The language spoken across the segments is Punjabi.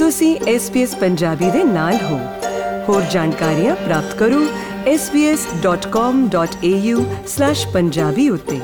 ਤੁਸੀਂ SBS ਪੰਜਾਬੀ ਦੇ ਨਾਲ ਹੋ। ਹੋਰ ਜਾਣਕਾਰੀਆਂ ਪ੍ਰਾਪਤ ਕਰੋ sbs.com.au/punjabi ਉੱਤੇ।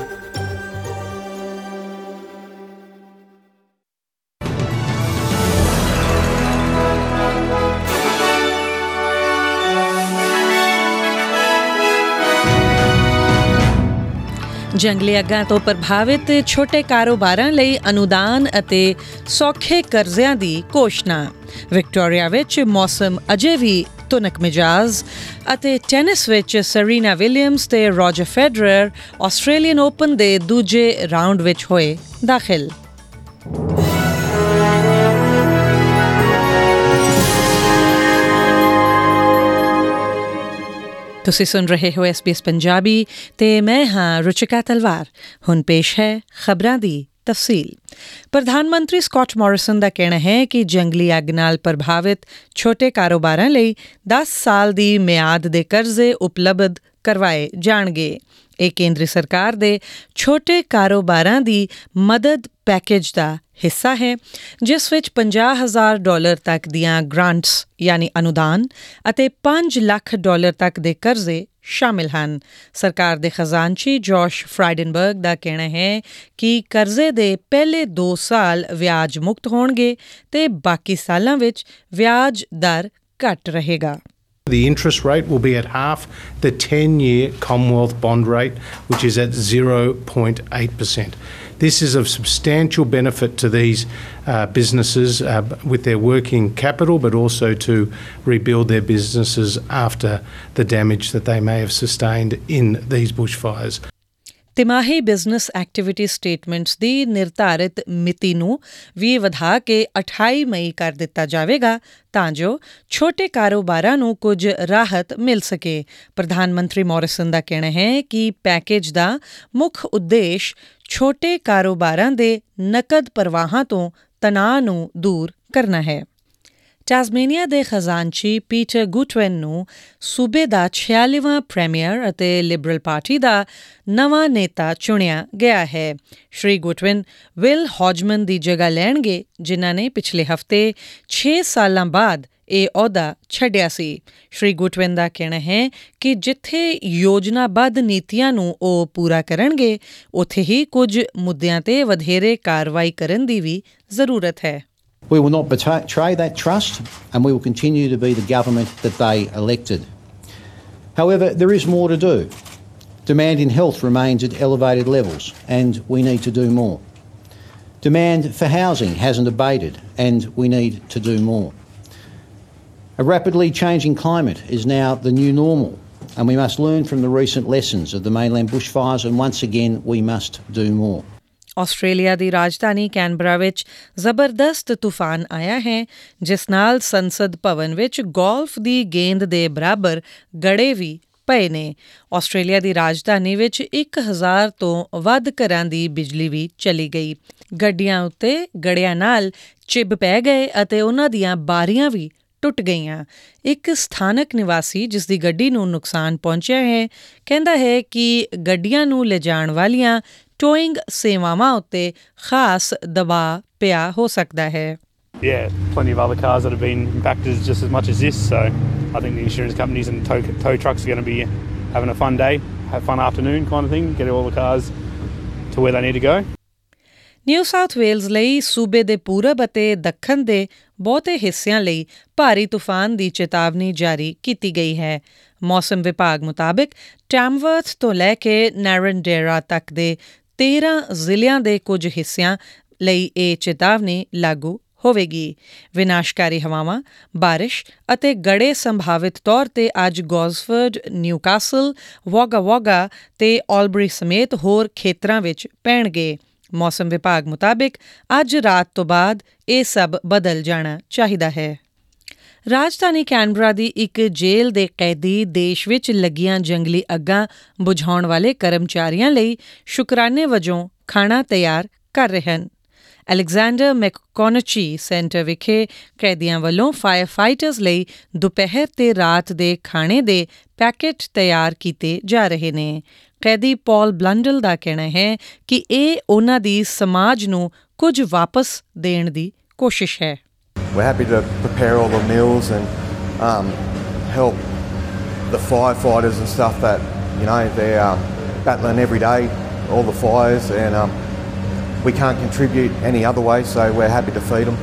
ਜੰਗਲੀ ਅੱਗਾਂ ਤੋਂ ਪ੍ਰਭਾਵਿਤ ਛੋਟੇ ਕਾਰੋਬਾਰਾਂ ਲਈ ਅਨੁਦਾਨ ਅਤੇ ਸੌਖੇ ਕਰਜ਼ਿਆਂ ਦੀ ਘੋਸ਼ਣਾ। ਵਿਕਟੋਰੀਆ ਵਿੱਚ ਮੌਸਮ ਅਜੇ ਵੀ ਤੁਨਕ ਮਿਜਾਜ਼ ਅਤੇ ਟੈਨਿਸ ਵਿੱਚ ਸਰੀਨਾ ਵਿਲੀਅਮਸ ਤੇ ਰੋਜਰ ਫੈਡਰਰ ਆਸਟ੍ਰੇਲੀਅਨ ਓਪਨ ਦੇ ਦੂਜੇ ਰਾਊਂਡ ਵਿੱਚ ਹੋਏ ਦਾਖਲ। ਤੁਸੀਂ ਸੁਣ ਰਹੇ ਹੋ SBS ਪੰਜਾਬੀ ਤੇ ਮੈਂ ਹਾਂ ਰੁਚਿਕਾ ਤਲਵਾਰ। ਹੁਣ ਪੇਸ਼ ਹੈ ਖਬਰਾਂ ਦੀ ਤਫਸੀਲ। ਪ੍ਰਧਾਨ ਮੰਤਰੀ ਸਕਾਟ ਮੋਰਿਸਨ ਦਾ ਕਹਿਣਾ ਹੈ ਕਿ ਜੰਗਲੀ ਅੱਗ ਨਾਲ ਪ੍ਰਭਾਵਿਤ ਛੋਟੇ ਕਾਰੋਬਾਰਾਂ ਲਈ 10 ਸਾਲ ਦੀ ਮਿਆਦ ਦੇ ਕਰਜ਼ੇ ਉਪਲਬਧ ਕਰਵਾਏ ਜਾਣਗੇ। ਇਹ ਕੇਂਦਰੀ ਸਰਕਾਰ ਦੇ ਛੋਟੇ ਕਾਰੋਬਾਰਾਂ ਦੀ ਮਦਦ ਪੈਕੇਜ ਦਾ ਹਿੱਸਾ ਹੈ, ਜਿਸ ਵਿੱਚ $50,000 ਤੱਕ ਦੀਆਂ ਗ੍ਰਾਂਟਸ ਯਾਨੀ ਅਨੁਦਾਨ ਅਤੇ $5 ਲੱਖ ਤੱਕ ਦੇ ਕਰਜ਼ੇ ਸ਼ਾਮਿਲ ਹਨ। ਸਰਕਾਰ ਦੇ ਖਜ਼ਾਨਚੀ ਜੋਸ਼ ਫਰਾਈਡਨਬਰਗ ਦਾ ਕਹਿਣਾ ਹੈ ਕਿ ਕਰਜ਼ੇ ਦੇ ਪਹਿਲੇ 2 ਸਾਲ ਵਿਆਜ ਮੁਕਤ ਹੋਣਗੇ ਤੇ ਬਾਕੀ ਸਾਲਾਂ ਵਿੱਚ ਵਿਆਜ ਦਰ ਘੱਟ ਰਹੇਗਾ। The interest rate will be at half the 10-year Commonwealth bond rate, which is at 0.8%. This is of substantial benefit to these businesses with their working capital, but also to rebuild their businesses after the damage that they may have sustained in these bushfires. ਤਿਮਾਹੀ ਬਿਜ਼ਨਸ ਐਕਟੀਵਿਟੀ ਸਟੇਟਮੈਂਟਸ ਦੀ ਨਿਰਧਾਰਿਤ ਮਿਤੀ ਨੂੰ ਵੀ ਵਧਾ ਕੇ 28 ਮਈ ਕਰ ਦਿੱਤਾ ਜਾਵੇਗਾ ਤਾਂ ਜੋ ਛੋਟੇ ਕਾਰੋਬਾਰਾਂ ਨੂੰ ਕੁਝ ਰਾਹਤ ਮਿਲ ਸਕੇ। ਪ੍ਰਧਾਨ ਮੰਤਰੀ ਮੋਰਿਸਨ ਦਾ ਕਹਿਣਾ ਹੈ ਕਿ ਪੈਕੇਜ ਦਾ ਮੁੱਖ ਉਦੇਸ਼ ਛੋਟੇ ਕਾਰੋਬਾਰਾਂ ਦੇ ਨਕਦ ਪ੍ਰਵਾਹਾਂ ਤੋਂ ਤਣਾਅ ਨੂੰ ਦੂਰ ਕਰਨਾ ਹੈ। ਟਾਸਮੇਨੀਆ ਦੇ ਖਜ਼ਾਨਚੀ ਪੀਟਰ ਗੁਟਵਿਨ ਨੂੰ ਸੂਬੇ ਦਾ 46ਵਾਂ ਪ੍ਰੀਮੀਅਰ ਅਤੇ ਲਿਬਰਲ ਪਾਰਟੀ ਦਾ ਨਵਾਂ ਨੇਤਾ ਚੁਣਿਆ ਗਿਆ ਹੈ। ਸ਼੍ਰੀ ਗੁਟਵਿਨ ਵਿਲ ਹੌਜਮਨ ਦੀ ਜਗ੍ਹਾ ਲੈਣਗੇ, ਜਿਨ੍ਹਾਂ ਨੇ ਪਿਛਲੇ ਹਫ਼ਤੇ 6 ਸਾਲਾਂ ਬਾਅਦ ਇਹ ਅਹੁਦਾ ਛੱਡਿਆ ਸੀ। ਸ਼੍ਰੀ ਗੁਟਵਿਨ ਦਾ ਕਹਿਣਾ ਹੈ ਕਿ ਜਿੱਥੇ ਯੋਜਨਾਬੱਧ ਨੀਤੀਆਂ ਨੂੰ ਉਹ ਪੂਰਾ ਕਰਨਗੇ, ਉੱਥੇ ਹੀ ਕੁਝ ਮੁੱਦਿਆਂ ਤੇ ਵਧੇਰੇ ਕਾਰਵਾਈ ਕਰਨ ਦੀ ਵੀ ਜ਼ਰੂਰਤ ਹੈ। We will not betray that trust, and we will continue to be the government that they elected. However, there is more to do. Demand in health remains at elevated levels, and we need to do more. Demand for housing hasn't abated, and we need to do more. A rapidly changing climate is now the new normal, and we must learn from the recent lessons of the mainland bushfires, and once again we must do more. Australia ਦੀ ਰਾਜਧਾਨੀ ਕੈਨਬਰਾ ਵਿੱਚ ਜ਼ਬਰਦਸਤ ਤੂਫਾਨ ਆਇਆ ਹੈ, ਜਿਸ ਨਾਲ ਸੰਸਦ ਭਵਨ ਵਿੱਚ ਗੋਲਫ ਦੀ ਗੇਂਦ ਦੇ ਬਰਾਬਰ ਗੜੇ ਵੀ ਪਏ ਨੇ। ਆਸਟ੍ਰੇਲੀਆ ਦੀ ਰਾਜਧਾਨੀ ਵਿੱਚ 1000 ਤੋਂ ਵੱਧ ਘਰਾਂ ਦੀ ਬਿਜਲੀ ਵੀ ਚਲੀ ਗਈ। ਗੱਡੀਆਂ ਉੱਤੇ ਗੜਿਆਂ ਨਾਲ ਚਿੱਬ ਪੈ ਗਏ ਅਤੇ ਉਹਨਾਂ ਦੀਆਂ ਬਾਰੀਆਂ ਵੀ ਟੁੱਟ ਗਈਆਂ। ਇੱਕ ਸਥਾਨਕ ਨਿਵਾਸੀ, ਜਿਸ ਦੀ ਗੱਡੀ ਨੂੰ ਨੁਕਸਾਨ ਪਹੁੰਚਿਆ ਹੈ, ਕਹਿੰਦਾ ਹੈ ਕਿ ਗੱਡੀਆਂ ਨੂੰ ਲਿਜਾਣ ਵਾਲੀਆਂ ਟੋਇੰਗ ਸੇਵਾਵਾਂ ਉੱਤੇ ਖਾਸ ਦਬਾਅ ਪਿਆ ਹੋ ਸਕਦਾ ਹੈ। Yeah, plenty of other cars that have been impacted just as much as this, so I think the insurance companies and tow trucks are going to be having a fun day, have fun afternoon kind of thing, get all the cars to where they need to go. New South Wales ਲਈ ਸੂਬੇ ਦੇ ਪੂਰਬ ਅਤੇ ਦੱਖਣ ਦੇ ਬਹੁਤੇ ਹਿੱਸਿਆਂ ਲਈ ਭਾਰੀ ਤੂਫਾਨ ਦੀ ਚੇਤਾਵਨੀ ਜਾਰੀ ਕੀਤੀ ਗਈ ਹੈ। ਮੌਸਮ ਵਿਭਾਗ ਮੁਤਾਬਿਕ ਟੈਮਵਰਥ ਤੋਂ ਲੈ ਕੇ ਨਾਰਨਡੇਰਾ ਤੱਕ ਦੇ 13 ਜ਼ਿਲ੍ਹਿਆਂ ਦੇ ਕੁਝ ਹਿੱਸਿਆਂ ਲਈ ਇਹ ਚੇਤਾਵਨੀ ਲਾਗੂ ਹੋਵੇਗੀ। ਵਿਨਾਸ਼ਕਾਰੀ ਹਵਾਵਾਂ, ਬਾਰਿਸ਼ ਅਤੇ ਗੜੇ ਸੰਭਾਵਿਤ ਤੌਰ ਤੇ ਅੱਜ ਗੋਸਫੋਰਡ, ਨਿਊਕਾਸਲ, ਵੋਗਾ ਤੇ ਆਲਬਰੀ ਸਮੇਤ ਹੋਰ ਖੇਤਰਾਂ ਵਿੱਚ ਪੈਣਗੇ। ਮੌਸਮ ਵਿਭਾਗ ਮੁਤਾਬਿਕ ਅੱਜ ਰਾਤ ਤੋਂ ਬਾਅਦ ਇਹ ਸਭ ਬਦਲ ਜਾਣਾ ਚਾਹੀਦਾ ਹੈ। ਰਾਜਧਾਨੀ ਕੈਨਬਰਾ ਦੀ ਇੱਕ ਜੇਲ੍ਹ ਦੇ ਕੈਦੀ ਦੇਸ਼ ਵਿੱਚ ਲੱਗੀਆਂ ਜੰਗਲੀ ਅੱਗਾਂ ਬੁਝਾਉਣ ਵਾਲੇ ਕਰਮਚਾਰੀਆਂ ਲਈ ਸ਼ੁਕਰਾਨੇ ਵਜੋਂ ਖਾਣਾ ਤਿਆਰ ਕਰ ਰਹੇ ਹਨ। ਅਲੈਗਜ਼ੈਂਡਰ ਮੈਕਕੋਨਚੀ ਸੈਂਟਰ ਵਿਖੇ ਕੈਦੀਆਂ ਵੱਲੋਂ ਫਾਇਰ ਫਾਈਟਰਸ ਲਈ ਦੁਪਹਿਰ ਤੇ ਰਾਤ ਦੇ ਖਾਣੇ ਦੇ ਪੈਕੇਟ ਤਿਆਰ ਕੀਤੇ ਜਾ ਰਹੇ ਨੇ। ਕੈਦੀ ਪੌਲ ਬਲੰਡਲ ਦਾ ਕਹਿਣਾ ਹੈ ਕਿ ਇਹ ਉਹਨਾਂ ਦੀ ਸਮਾਜ ਨੂੰ ਕੁਝ ਵਾਪਸ ਦੇਣ ਦੀ ਕੋਸ਼ਿਸ਼ ਹੈ। we're happy to prepare all the meals and help the firefighters and stuff that, you know, they're battling every day, all the fires, and we can't contribute any other way, so we're happy to feed them.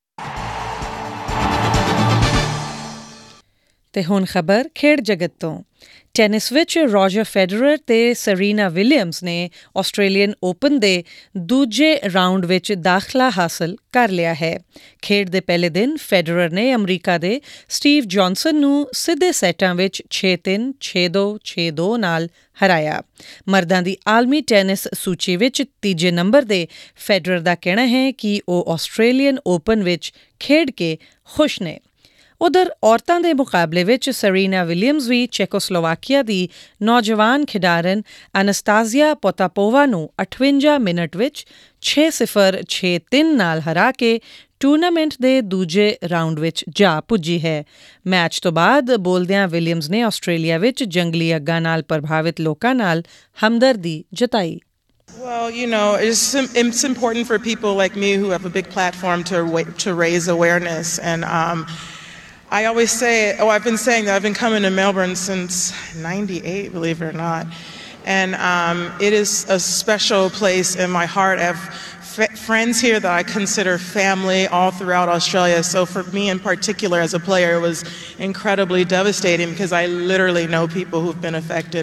ਤੇ ਹੁਣ ਖਬਰ ਖੇਡ ਜਗਤ ਤੋਂ। ਟੈਨਿਸ ਵਿੱਚ ਰੋਜਰ ਫੈਡਰਰ ਤੇ ਸਰੀਨਾ ਵਿਲੀਅਮਸ ਨੇ ਆਸਟ੍ਰੇਲੀਅਨ ਓਪਨ ਦੇ ਦੂਜੇ ਰਾਊਂਡ ਵਿੱਚ ਦਾਖਲਾ ਹਾਸਲ ਕਰ ਲਿਆ ਹੈ। ਖੇਡ ਦੇ ਪਹਿਲੇ ਦਿਨ ਫੈਡਰਰ ਨੇ ਅਮਰੀਕਾ ਦੇ ਸਟੀਵ ਜੌਨਸਨ ਨੂੰ ਸਿੱਧੇ ਸੈਟਾਂ ਵਿੱਚ 6-3, 6-2, 6-2 ਨਾਲ ਹਰਾਇਆ। ਮਰਦਾਂ ਦੀ ਆਲਮੀ ਟੈਨਿਸ ਸੂਚੀ ਵਿੱਚ ਤੀਜੇ ਨੰਬਰ ਦੇ ਫੈਡਰਰ ਦਾ ਕਹਿਣਾ ਹੈ ਕਿ ਉਹ ਆਸਟ੍ਰੇਲੀਅਨ ਓਪਨ ਵਿੱਚ ਖੇਡ ਕੇ ਖੁਸ਼ ਨੇ। ਉਧਰ ਔਰਤਾਂ ਦੇ ਮੁਕਾਬਲੇ ਵਿੱਚ ਸਰੀਨਾ ਵਿਲੀਅਮਸ ਵੀ ਚੈਕੋਸਲੋਵਾਕੀਆ ਦੀ ਨੌਜਵਾਨ ਖਿਡਾਰਨ ਅਨਸਤਾਸੀਆ ਪੋਤਾਪੋਵਾ ਨੂੰ 58 ਮਿੰਟ ਵਿੱਚ 6-0, 6-3 ਨਾਲ ਹਰਾ ਕੇ ਟੂਰਨਾਮੈਂਟ ਦੇ ਦੂਜੇ ਰਾਊਂਡ ਵਿੱਚ ਜਾ ਪੁੱਜੀ ਹੈ। ਮੈਚ ਤੋਂ ਬਾਅਦ ਬੋਲਦਿਆਂ ਵਿਲੀਅਮਸ ਨੇ ਆਸਟ੍ਰੇਲੀਆ ਵਿੱਚ ਜੰਗਲੀ ਅੱਗਾਂ ਨਾਲ ਪ੍ਰਭਾਵਿਤ ਲੋਕਾਂ ਨਾਲ ਹਮਦਰਦੀ ਜਤਾਈ। Well, you know, it's important for people like me who have a big platform to raise awareness. And I always say, I've been saying that I've been coming to Melbourne since '98, believe it or not. And it is a special place in my heart. I have friends here that I consider family all throughout Australia. So for me in particular as a player, it was incredibly devastating because I literally know people who've been affected.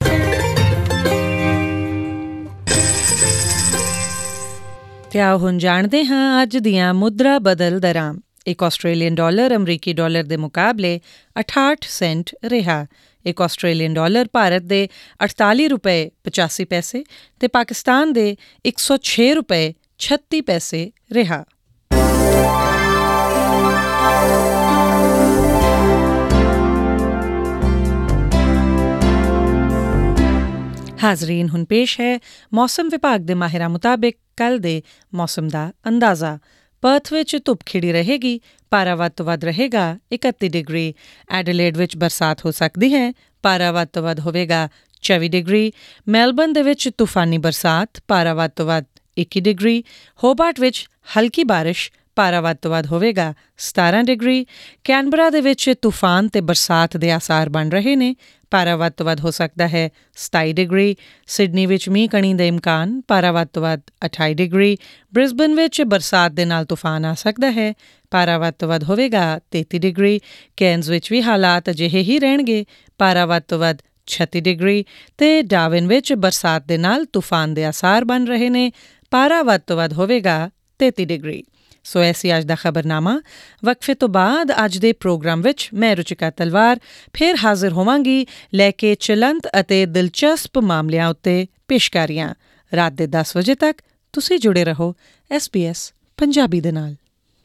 ਤੇ ਆਓ ਹੁਣ ਜਾਣਦੇ ਹਾਂ ਅੱਜ ਦੀਆਂ ਮੁਦਰਾ ਬਦਲ ਦਰਾਂ। ਇੱਕ ਆਸਟ੍ਰੇਲੀਅਨ ਡਾਲਰ ਅਮਰੀਕੀ ਡਾਲਰ ਦੇ ਮੁਕਾਬਲੇ 68 ਸੈਂਟ ਰਿਹਾ। ਇੱਕ ਆਸਟ੍ਰੇਲੀਅਨ ਡਾਲਰ ਭਾਰਤ ਦੇ 48 ਰੁਪਏ 85 ਪੈਸੇ ਤੇ ਪਾਕਿਸਤਾਨ ਦੇ 106 ਰੁਪਏ 36 ਪੈਸੇ ਰਿਹਾ। ਹਾਜ਼ਰੀਨ, ਹੁਣ ਪੇਸ਼ ਹੈ ਮੌਸਮ ਵਿਭਾਗ ਦੇ ਮਾਹਿਰਾਂ ਮੁਤਾਬਿਕ ਕੱਲ੍ਹ ਦੇ ਮੌਸਮ ਦਾ ਅੰਦਾਜ਼ਾ। ਪਰਥ ਵਿੱਚ ਧੁੱਪ ਖਿੜੀ ਰਹੇਗੀ, ਪਾਰਾ ਵੱਧ ਤੋਂ ਵੱਧ ਰਹੇਗਾ 31 ਡਿਗਰੀ। ਐਡੀਲੇਡ ਵਿੱਚ ਬਰਸਾਤ ਹੋ ਸਕਦੀ ਹੈ, ਪਾਰਾ ਵੱਧ ਤੋਂ ਵੱਧ ਹੋਵੇਗਾ 24 ਡਿਗਰੀ। ਮੈਲਬਰਨ ਦੇ ਵਿੱਚ ਤੂਫਾਨੀ ਬਰਸਾਤ, ਪਾਰਾ ਵੱਧ ਤੋਂ ਵੱਧ 21 ਡਿਗਰੀ। ਹੋਬਾਰਟ ਵਿੱਚ ਹਲਕੀ ਬਾਰਿਸ਼, ਪਾਰਾ ਵੱਧ ਤੋਂ ਵੱਧ ਹੋਵੇਗਾ 17 ਡਿਗਰੀ। ਕੈਨਬਰਾ ਦੇ ਵਿੱਚ ਤੂਫਾਨ ਤੇ ਬਰਸਾਤ ਦੇ ਆਸਾਰ ਬਣ ਰਹੇ ਨੇ, ਪਾਰਾ ਵੱਧ ਤੋਂ ਵੱਧ ਹੋ ਸਕਦਾ ਹੈ 27 ਡਿਗਰੀ। ਸਿਡਨੀ ਵਿੱਚ ਮੀਂਹ ਕਣੀ ਦੇ ਇਮਕਾਨ, ਪਾਰਾ ਵੱਧ ਤੋਂ ਵੱਧ 28 ਡਿਗਰੀ। ਬ੍ਰਿਸਬਨ ਵਿੱਚ ਬਰਸਾਤ ਦੇ ਨਾਲ ਤੂਫਾਨ ਆ ਸਕਦਾ ਹੈ, ਪਾਰਾ ਵੱਧ ਤੋਂ ਵੱਧ ਹੋਵੇਗਾ 33 ਡਿਗਰੀ। ਕੈਨਜ਼ ਵਿੱਚ ਵੀ ਹਾਲਾਤ ਅਜਿਹੇ ਹੀ ਰਹਿਣਗੇ, ਪਾਰਾ ਵੱਧ ਤੋਂ ਵੱਧ 36 ਡਿਗਰੀ। ਤੇ ਡਾਰਵਿਨ ਵਿੱਚ ਬਰਸਾਤ ਦੇ ਨਾਲ ਤੂਫਾਨ ਦੇ ਆਸਾਰ ਬਣ ਰਹੇ ਨੇ, ਪਾਰਾ ਵੱਧ ਤੋਂ ਵੱਧ ਹੋਵੇਗਾ 33 ਡਿਗਰੀ। ਸੋ ਐਸੀ ਅੱਜ ਦਾ ਖਬਰਨਾਮਾ। ਵਕਫੇ ਤੋਂ ਬਾਅਦ ਅੱਜ ਦੇ ਪ੍ਰੋਗਰਾਮ ਵਿੱਚ ਮੈਂ ਰੁਚਿਕਾ ਤਲਵਾਰ ਫਿਰ ਹਾਜ਼ਰ ਹੋਵਾਂਗੀ ਲੈ ਕੇ ਚਲੰਤ ਅਤੇ ਦਿਲਚਸਪ ਮਾਮਲਿਆਂ ਉੱਤੇ ਪੇਸ਼ਕਾਰੀਆਂ। ਰਾਤ ਦੇ 10 ਵਜੇ ਤੱਕ ਤੁਸੀਂ ਜੁੜੇ ਰਹੋ SBS ਪੰਜਾਬੀ ਦੇ ਨਾਲ।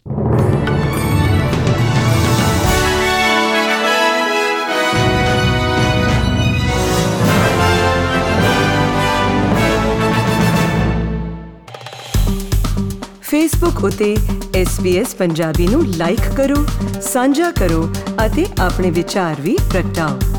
ਫੇਸਬੁੱਕ ਉਤੇ SBS ਪੰਜਾਬੀ ਨੂੰ ਲਾਈਕ ਕਰੋ, ਸਾਂਝਾ ਕਰੋ ਅਤੇ ਆਪਣੇ ਵਿਚਾਰ ਵੀ ਪ੍ਰਗਟਾਓ।